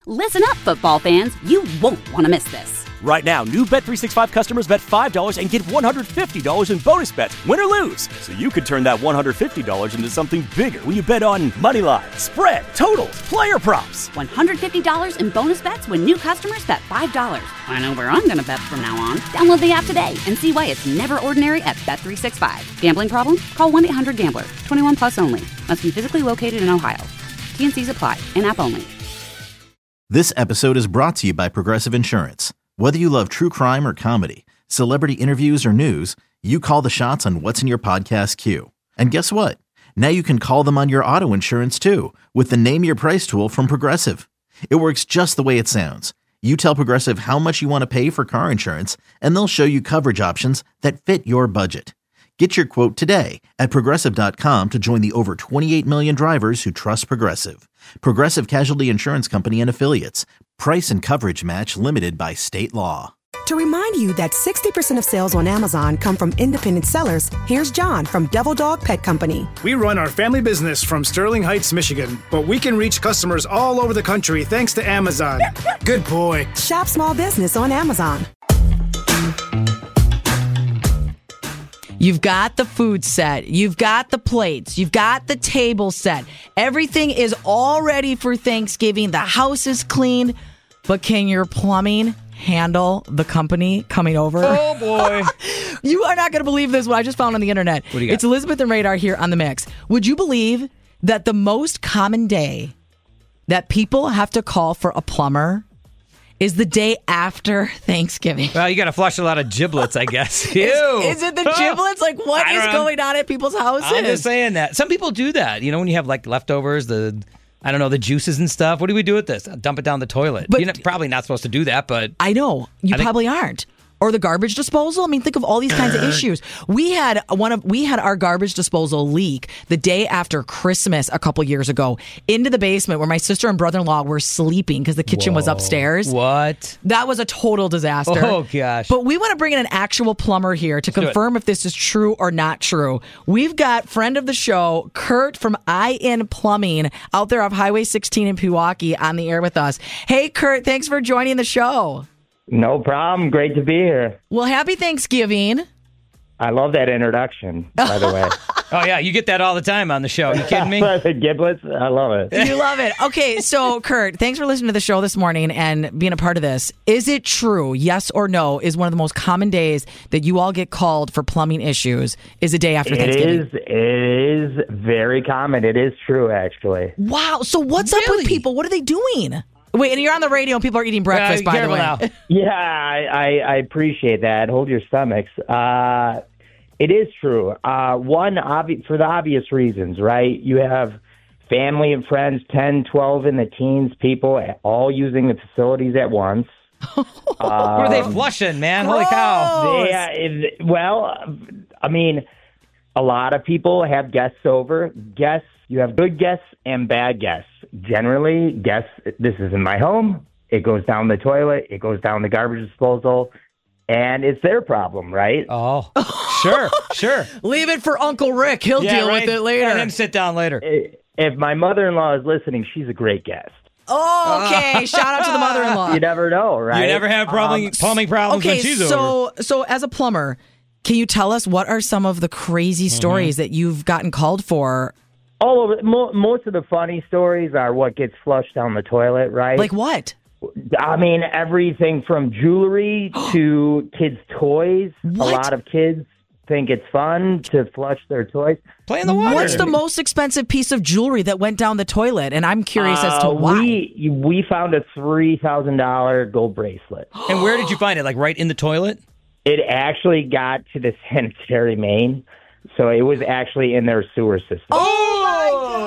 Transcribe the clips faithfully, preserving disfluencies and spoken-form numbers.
Listen up, football fans. You won't want to miss this. Right now, new Bet three sixty-five customers bet five dollars and get one hundred fifty dollars in bonus bets, win or lose. So you could turn that one hundred fifty dollars into something bigger when you bet on money line, spread, totals, player props. one hundred fifty dollars in bonus bets when new customers bet five dollars. I know where I'm going to bet from now on. Download the app today and see why it's never ordinary at Bet three sixty-five. Gambling problem? Call one eight hundred gambler. twenty-one plus only. Must be physically located in Ohio. T N Cs apply. In-app only. This episode is brought to you by Progressive Insurance. Whether you love true crime or comedy, celebrity interviews or news, you call the shots on what's in your podcast queue. And guess what? Now you can call them on your auto insurance too with the Name Your Price tool from Progressive. It works just the way it sounds. You tell Progressive how much you want to pay for car insurance, and they'll show you coverage options that fit your budget. Get your quote today at Progressive dot com to join the over twenty-eight million drivers who trust Progressive. Progressive Casualty Insurance Company and Affiliates. Price and coverage match limited by state law. To remind you that sixty percent of sales on Amazon come from independent sellers, here's John from Devil Dog Pet Company. We run our family business from Sterling Heights, Michigan, but we can reach customers all over the country thanks to Amazon. Good boy. Shop small business on Amazon. You've got the food set. You've got the plates. You've got the table set. Everything is all ready for Thanksgiving. The house is clean. But can your plumbing handle the company coming over? Oh, boy. You are not going to believe this, what I just found on the internet. What do you got? It's Elizabeth and Radar here on The Mix. Would you believe that the most common day that people have to call for a plumber is the day after Thanksgiving? Well, you got to flush a lot of giblets, I guess. Ew. Is, is it the giblets? Like, what I is don't know. going on at people's houses? I'm just saying that. Some people do that. You know, when you have like leftovers, the, I don't know, the juices and stuff. What do we do with this? Dump it down the toilet. But- You're not, probably not supposed to do that, but I know. You I think- probably aren't. Or the garbage disposal. I mean, think of all these kinds of issues. We had one of we had our garbage disposal leak the day after Christmas a couple years ago into the basement where my sister and brother-in-law were sleeping because the kitchen was upstairs. what? That was a total disaster. Oh, gosh. But we want to bring in an actual plumber here to do it. confirm if this is true or not true. We've got friend of the show, Kurt from I N Plumbing, out there off Highway sixteen in Pewaukee on the air with us. Hey, Kurt, thanks for joining the show. No problem. Great to be here. Well, happy Thanksgiving. I love that introduction, by the way. Oh, yeah, you get that all the time on the show. You kidding me? The giblets, I love it. You love it. Okay, so Kurt, thanks for listening to the show this morning and being a part of this. Is it true, yes or no, is one of the most common days that you all get called for plumbing issues is the day after It Thanksgiving? is, it is very common. It is true, actually. Wow. So what's up Really? with people? What are they doing? Wait, and you're on the radio and people are eating breakfast, Uh, by the careful way. now. Yeah, I, I, I appreciate that. Hold your stomachs. Uh, it is true. Uh, one, obvi- for the obvious reasons, right? You have family and friends, ten, twelve in the teens, people all using the facilities at once. What are they flushing, man? Holy cow. Yeah, it, well, I mean, a lot of people have guests over. Guests, you have good guests and bad guests. Generally, guests, this is in my home. It goes down the toilet. It goes down the garbage disposal. And it's their problem, right? Oh, sure, sure. Leave it for Uncle Rick. He'll Yeah, deal right. with it later. And then sit down later. If my mother-in-law is listening, she's a great guest. Oh, okay. Shout out to the mother-in-law. You never know, right? You never have plumbing, Um, plumbing problems Okay, when she's so over. so as a plumber, can you tell us what are some of the crazy Mm-hmm. stories that you've gotten called for? All of it, mo- most of the funny stories are what gets flushed down the toilet, right? Like what? I mean, everything from jewelry to kids' toys. What? A lot of kids think it's fun to flush their toys. Play in the water. What's the most expensive piece of jewelry that went down the toilet? And I'm curious as to Uh, why. We we found a three thousand dollar gold bracelet. And where did you find it? Like right in the toilet? It actually got to the sanitary main, so it was actually in their sewer system. Oh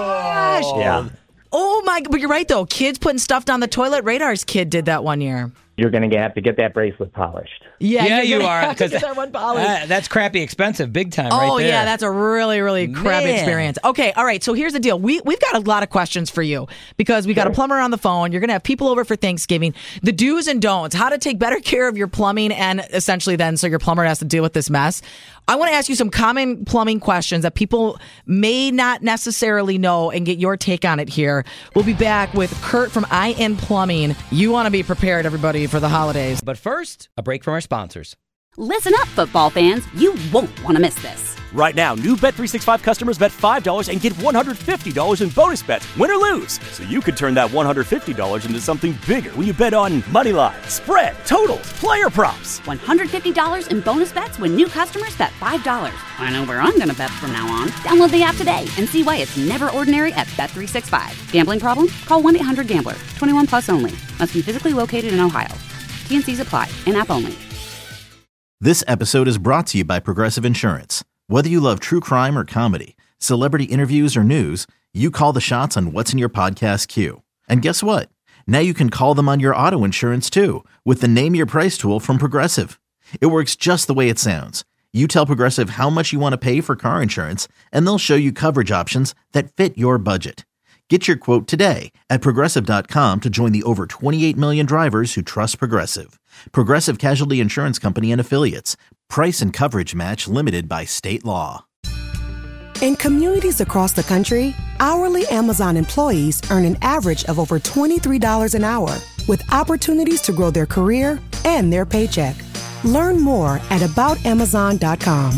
my gosh! Yeah. Oh my! But you're right though. Kids putting stuff down the toilet. Radar's kid did that one year. you're going to have to get that bracelet polished. Yeah, yeah, you're you gonna are. have to 'cause get that one polished. uh, that's crappy expensive, big time Oh, right there. yeah, that's a really, really crappy Man. experience. Okay, all right, so here's the deal. We, we've got a lot of questions for you because we got a plumber on the phone. You're going to have people over for Thanksgiving. The do's and don'ts, how to take better care of your plumbing and essentially then so your plumber has to deal with this mess. I want to ask you some common plumbing questions that people may not necessarily know and get your take on it here. We'll be back with Kurt from I N Plumbing. You want to be prepared, everybody, for the holidays. But first, a break from our sponsors. Listen up, football fans. You won't want to miss this. Right now, new Bet three sixty-five customers bet five dollars and get one hundred fifty dollars in bonus bets, win or lose. So you could turn that one hundred fifty dollars into something bigger when you bet on money line, spread, totals, player props. one hundred fifty dollars in bonus bets when new customers bet five dollars. I know where I'm going to bet from now on. Download the app today and see why it's never ordinary at Bet three sixty-five. Gambling problem? Call one eight hundred gambler. twenty-one plus only. Must be physically located in Ohio. T and C's apply. In-app only. This episode is brought to you by Progressive Insurance. Whether you love true crime or comedy, celebrity interviews or news, you call the shots on what's in your podcast queue. And guess what? Now you can call them on your auto insurance too with the Name Your Price tool from Progressive. It works just the way it sounds. You tell Progressive how much you want to pay for car insurance, and they'll show you coverage options that fit your budget. Get your quote today at Progressive dot com to join the over twenty-eight million drivers who trust Progressive. Progressive Casualty Insurance Company and Affiliates. Price and coverage match limited by state law. In communities across the country, hourly Amazon employees earn an average of over twenty-three dollars an hour, with opportunities to grow their career and their paycheck. Learn more at about amazon dot com.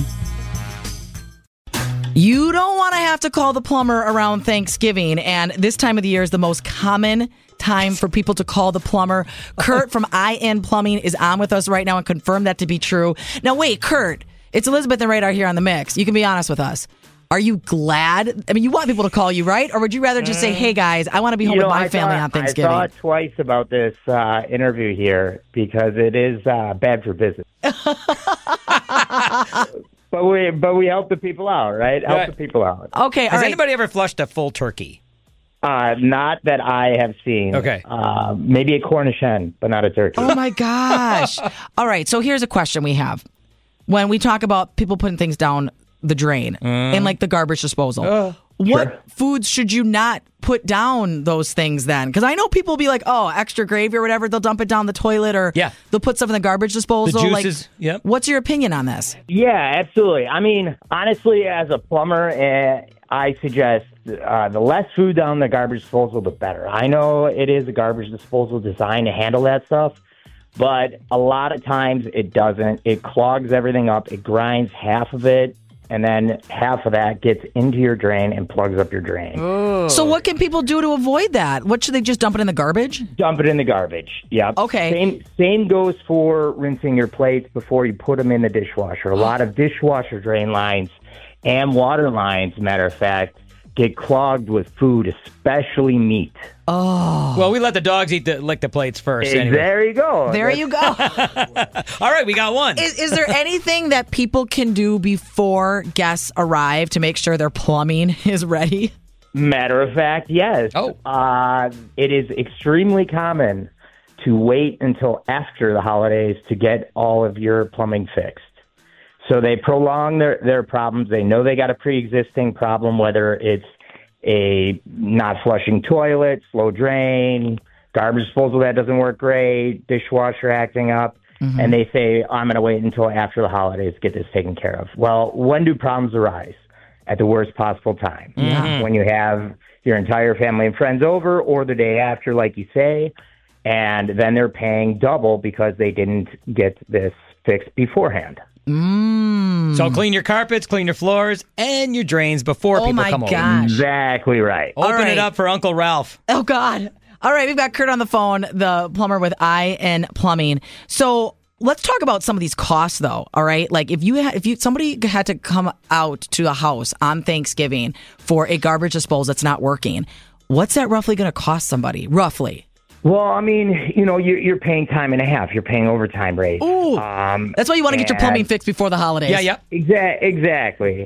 You don't want to have to call the plumber around Thanksgiving, and this time of the year is the most common time for people to call the plumber. Kurt from I N Plumbing is on with us right now and confirmed that to be true. Now, wait, Kurt, it's Elizabeth and Radar here on The Mix. You can be honest with us. Are you glad? I mean, you want people to call you, right? Or would you rather just say, hey, guys, I want to be home You know, with my I family thought, on Thanksgiving? I thought twice about this uh, interview here because it is uh, bad for business. But we but we help the people out, right? Help Right. the people out. Okay, all Has right. anybody ever flushed a full turkey? Uh, not that I have seen. Okay. Uh, maybe a Cornish hen, but not a turkey. Oh, my gosh. All right, so here's a question we have. When we talk about people putting things down the drain and like the garbage disposal, what Sure. foods should you not put down those things then? Because I know people will be like, oh, extra gravy or whatever, they'll dump it down the toilet or Yeah. they'll put stuff in the garbage disposal. The Like, juices, yep. what's your opinion on this? Yeah, absolutely. I mean, honestly, as a plumber, uh, I suggest uh, the less food down the garbage disposal, the better. I know it is a garbage disposal designed to handle that stuff, but a lot of times it doesn't. It clogs everything up. It grinds half of it, and then half of that gets into your drain and plugs up your drain. So what can people do to avoid that? What, should they just dump it in the garbage? Dump it in the garbage. Yep. Okay. Same same goes for rinsing your plates before you put them in the dishwasher. A lot of dishwasher drain lines and water lines, matter of fact, get clogged with food, especially meat. Well, we let the dogs eat the lick the plates first. Hey, Anyway. there you go. There That's- you go. All right, we got one. Is, is there anything that people can do before guests arrive to make sure their plumbing is ready? Matter of fact, yes. Oh. Uh, it is extremely common to wait until after the holidays to get all of your plumbing fixed. So they prolong their, their problems. They know they got a pre-existing problem, whether it's a not flushing toilet, slow drain, garbage disposal that doesn't work great, dishwasher acting up, Mm-hmm. and they say, I'm going to wait until after the holidays to get this taken care of. Well, when do problems arise? At the worst possible time. Yeah. When you have your entire family and friends over, or the day after, like you say, and then they're paying double because they didn't get this fixed beforehand. So clean your carpets, clean your floors, and your drains before Oh people my come over. gosh. Exactly right. Open All right. it up for Uncle Ralph. Oh, God. All right, we've got Kurt on the phone, the plumber with I N Plumbing. So let's talk about some of these costs, though. All right, like if you ha- if you somebody had to come out to a house on Thanksgiving for a garbage disposal that's not working, what's that roughly going to cost somebody? Roughly. Well, I mean, you know, you're, you're paying time and a half. You're paying overtime rate. Ooh, Um, that's why you want to get your and- plumbing fixed before the holidays. Yeah, yeah. Exa- exactly.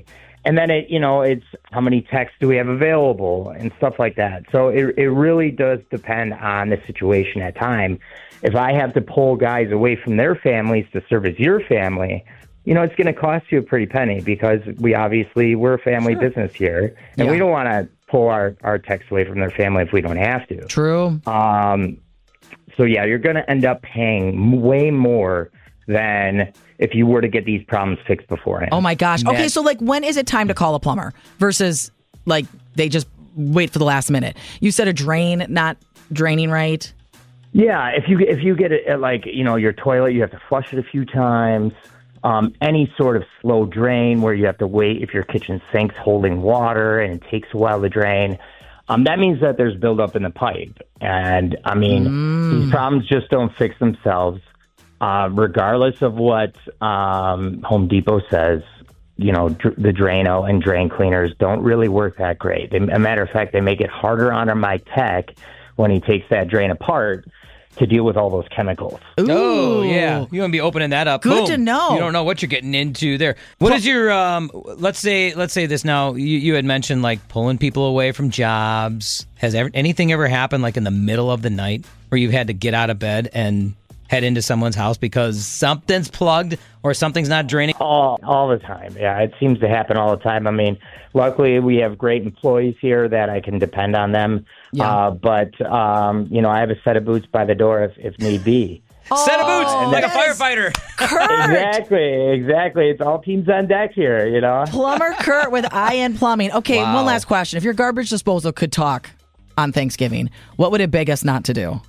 and then it, you know, it's how many techs do we have available and stuff like that. So it it really does depend on the situation at time. If I have to pull guys away from their families to service your family, you know, it's going to cost you a pretty penny because we obviously, we're a family sure. business here, and yeah. we don't want to pull our, our techs away from their family if we don't have to. True. Um. So, yeah, you're going to end up paying way more than if you were to get these problems fixed beforehand. Oh, my gosh. Okay, so, like, when is it time to call a plumber versus, like, they just wait for the last minute? You said a drain not draining right? Yeah, if you if you get it, like, you know, your toilet, you have to flush it a few times. Um, any sort of slow drain where you have to wait if your kitchen sink's holding water and it takes a while to drain. Um, that means that there's buildup in the pipe. And, I mean, mm. these problems just don't fix themselves. Uh, regardless of what um, Home Depot says, you know, dr- the Drano and drain cleaners don't really work that great. They, a matter of fact, they make it harder on my tech when he takes that drain apart to deal with all those chemicals. Ooh. Oh, yeah. You want to be opening that up. Good Boom. to know. You don't know what you're getting into there. What is your, um, let's say let's say this now, you, you had mentioned, like, pulling people away from jobs. Has ever, anything ever happened, like, in the middle of the night where you've had to get out of bed and head into someone's house because something's plugged or something's not draining? All, all the time. Yeah, it seems to happen all the time. I mean, luckily we have great employees here that I can depend on them. Yeah. Uh, but, um, you know, I have a set of boots by the door if, if need be. Oh, set of boots, like a firefighter. Kurt. Exactly, exactly. It's all teams on deck here, you know. Plumber Kurt with I N Plumbing. Okay, wow. One last question. If your garbage disposal could talk on Thanksgiving, what would it beg us not to do?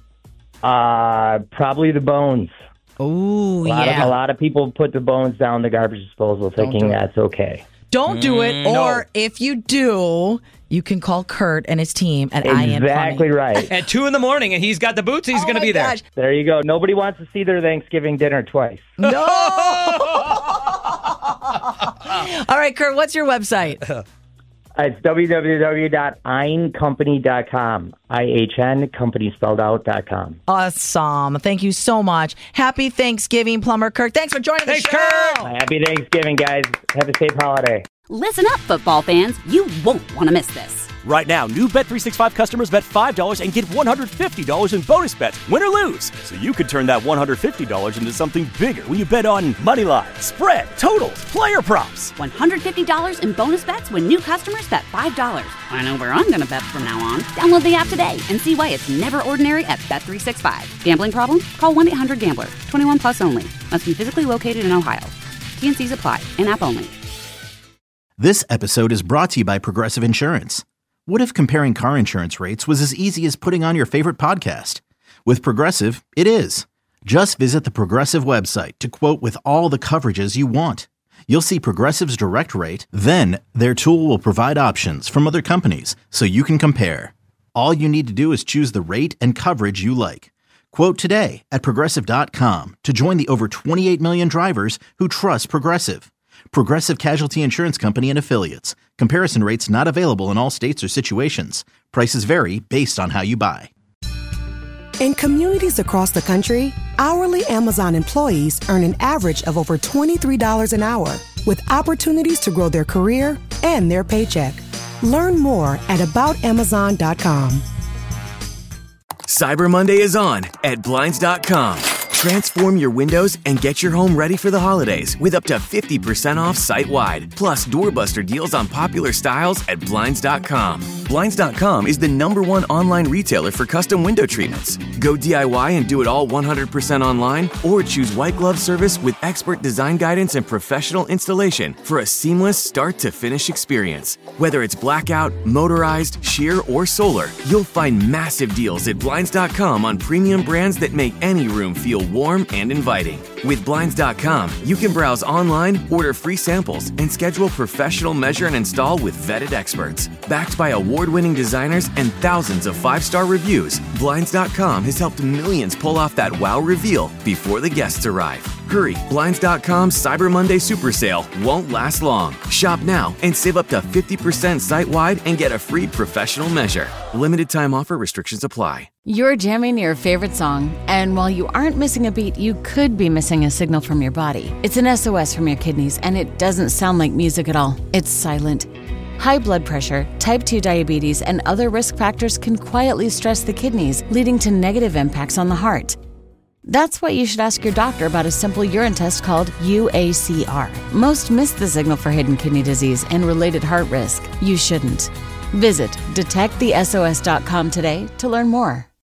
Uh, probably the bones. Oh, Of, yeah. a lot of people put the bones down the garbage disposal thinking that's okay. Don't do it, Mm, or no. if you do, you can call Kurt and his team at I N Plumbing. Exactly right. At two in the morning, and he's got the boots, he's Oh going to my be there. gosh. There you go. Nobody wants to see their Thanksgiving dinner twice. No! All right, Kurt, what's your website? It's w w w dot i n company dot com. I H N, company spelled out, dot com. Awesome. Thank you so much. Happy Thanksgiving, Plumber Kurt. Thanks for joining Thanks, the show. Kurt. Happy Thanksgiving, guys. Have a safe holiday. Listen up, football fans. You won't want to miss this. Right now, new Bet three sixty-five customers bet five dollars and get one hundred fifty dollars in bonus bets, win or lose. So you could turn that one hundred fifty dollars into something bigger when you bet on money line, spread, totals, player props. one hundred fifty dollars in bonus bets when new customers bet five dollars. I know where I'm going to bet from now on. Download the app today and see why it's never ordinary at Bet three sixty-five. Gambling problem? Call one eight hundred gambler. twenty-one plus only. Must be physically located in Ohio. T N Cs apply. In-app only. This episode is brought to you by Progressive Insurance. What if comparing car insurance rates was as easy as putting on your favorite podcast? With Progressive, it is. Just visit the Progressive website to quote with all the coverages you want. You'll see Progressive's direct rate, then their tool will provide options from other companies so you can compare. All you need to do is choose the rate and coverage you like. Quote today at progressive dot com to join the over twenty-eight million drivers who trust Progressive. Progressive Casualty Insurance Company and Affiliates. Comparison rates not available in all states or situations. Prices vary based on how you buy. In communities across the country, hourly Amazon employees earn an average of over twenty-three dollars an hour, with opportunities to grow their career and their paycheck. Learn more at about amazon dot com. Cyber Monday is on at Blinds dot com. Transform your windows and get your home ready for the holidays with up to fifty percent off site-wide. Plus, doorbuster deals on popular styles at Blinds dot com. Blinds dot com is the number one online retailer for custom window treatments. Go D I Y and do it all one hundred percent online, or choose white glove service with expert design guidance and professional installation for a seamless start-to-finish experience. Whether it's blackout, motorized, sheer, or solar, you'll find massive deals at Blinds dot com on premium brands that make any room feel warm and inviting. With Blinds dot com, you can browse online, order free samples, and schedule professional measure and install with vetted experts. Backed by award-winning designers and thousands of five-star reviews, Blinds dot com has helped millions pull off that wow reveal before the guests arrive. Hurry, Blinds dot com's Cyber Monday Super Sale won't last long. Shop now and save up to fifty percent site-wide and get a free professional measure. Limited time offer, restrictions apply. You're jamming your favorite song, and while you aren't missing a beat, you could be missing a signal from your body. It's an S O S from your kidneys, and it doesn't sound like music at all. It's silent. High blood pressure, type two diabetes, and other risk factors can quietly stress the kidneys, leading to negative impacts on the heart. That's why you should ask your doctor about a simple urine test called U A C R. Most miss the signal for hidden kidney disease and related heart risk. You shouldn't. Visit detect the S O S dot com today to learn more.